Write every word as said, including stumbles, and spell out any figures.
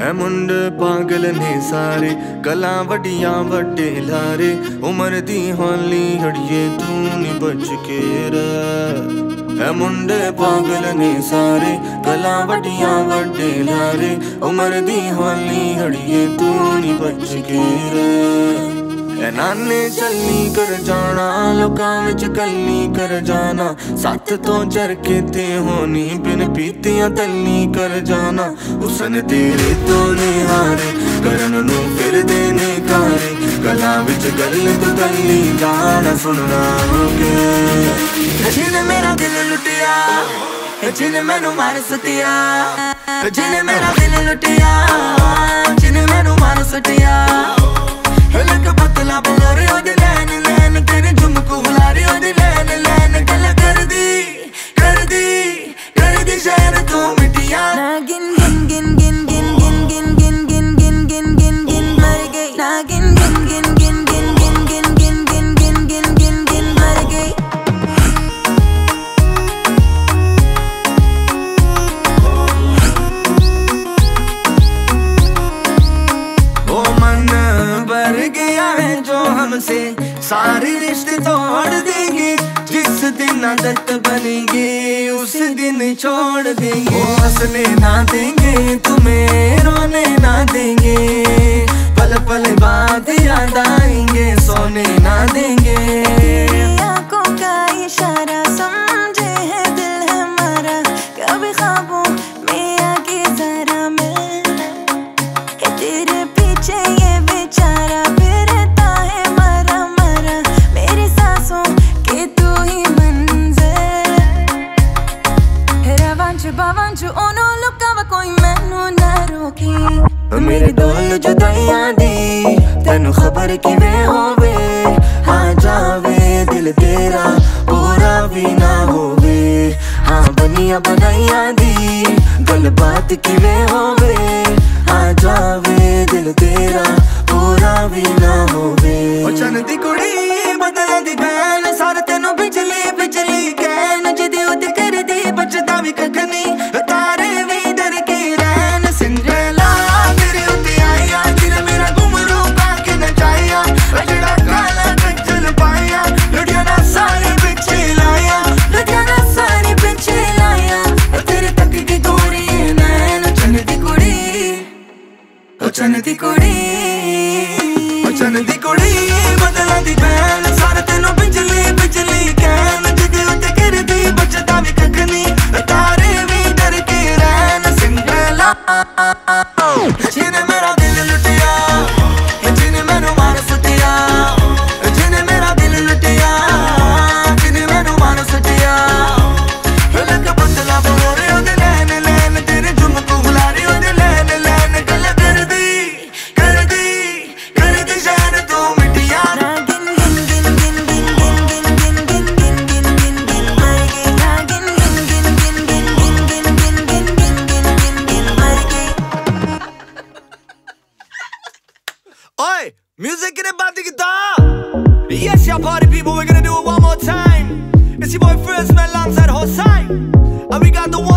ਐ ਮੁੰਡੇ ਪਾਗਲ ਨੇ ਸਾਰੇ, ਗਲਾਂ ਵੱਡੀਆਂ ਵੱਡੇ ਲਾਰੇ, ਉਮਰ ਦੀ ਹੌਲੀ ਹੜੀਏ ਤੂੰ ਨੀ ਬਚ ਕੇ ਰਹਿ। ਐ ਮੁੰਡੇ ਪਾਗਲ ਨੇ ਸਾਰੇ, ਗਲਾਂ ਵੱਡੀਆਂ ਵੱਡੇ ਲਾਰੇ, ਉਮਰ ਦੀ ਹੌਲੀ ਹੜੀਏ ਤੂੰ ਨੀ ਬਚ ਕੇ ਰਹਿ। नाने चलनी कर जाना, लोकां विच गल्ली कर जाना, सत्त तो चरके ते होनी बिन पीतियां तल्ली कर जाना। हुसन तेरे तो निहारे करन नू फिरदे ने कारे, गलां विच गल तो गल्ली गाना सुनना होगे। जिने मेरा दिल लुटिया, जिने मैनू मार सुटिया, जिने मेरा दिल लुटिया, जिने मैनू मार सुटिया। लक पतला बुलारे ओदे लैन लैन तेरे झुमकू बुलारे ओदे लैन लैन, गल कर दी कर दी कर दी शहर तो मिटिया। ना गिन गिन गिन गिन गिन गिन गिन गिन गिन गिन गिन गिन गिन मर गई। ना गिन गिन गिन गिन गिन गिन गिन गिन गिन गिन गिन गिन गिन मर गई। हमसे सारे रिश्ते तोड़ देंगे, जिस दिन आदत बनेंगे उस दिन छोड़ देंगे। हंसने ना देंगे तुम्हें, रोने ना देंगे, पल पल बाद याद आएंगे, सोने ना देंगे। आंखों का इशारा समझे है दिल हमारा, कभी ख्वाबों में आके जरा मैं तेरे पीछे ये बेचारा बावंचू ओनो लुकावा कोई मैनू ना रोकी। मेरे डोल जुदाइयां दी तैनू खबर किवें होवे, हाँ जावे दिल तेरा पूरा भी ना होवे। हाँ बनिया बनाइयां दी गल बात किवें होवे, हाँ जावे दिल तेरा पूरा भी ना होवे। ओ चन दी कुड़ी बदल दी भैन, सारे तेनू बिजली बिजली कहन, जिदी उते कर दी बचदा भी कख नहीं, तारे भी डर के रहन। सिंड्रेला तेरे उते आया, तेरा मेरा घुमरू पाके नचाया, अजड़ा काला कच्चल पाया, लुटियाना सारे पीछे लाया, लुटियाना सारे पीछे लाया, तेरे तक की गोरी नैन। चन दी कुड़ी ओ चन दी कुड़ी ओ चन दी कुड़ी बदला दी भैन, सारे तेनू बिजली बिजली कहन, जिदी उते कर दी बचदा भी कख नहीं, तारे भी डर के रहन। सिंड्रेला जिने मेरा दिल लुटिया, जिने मैनू मार सुटिया, जिने मेरा दिल लुटिया, जिने मैनू मार सुटिया। लक पतला बुलारे ओदे लैन लैन तेरे झुमकू बुलारे ओदे लैन लैन, गल कर दी कर दी कर दी शहर तो मिटिया। ना गिन गिन गिन गिन गिन गिन गिन गिन गिन गिन गिन गिन मर गई। ना गिन गिन गिन गिन गिन गिन गिन गिन गिन गिन गिन गिन गिन मर गई। Oi, music in the body guitar. Yes, y'all party people, we're gonna do it one more time. It's your boy First Man alongside Hosai, and we got the one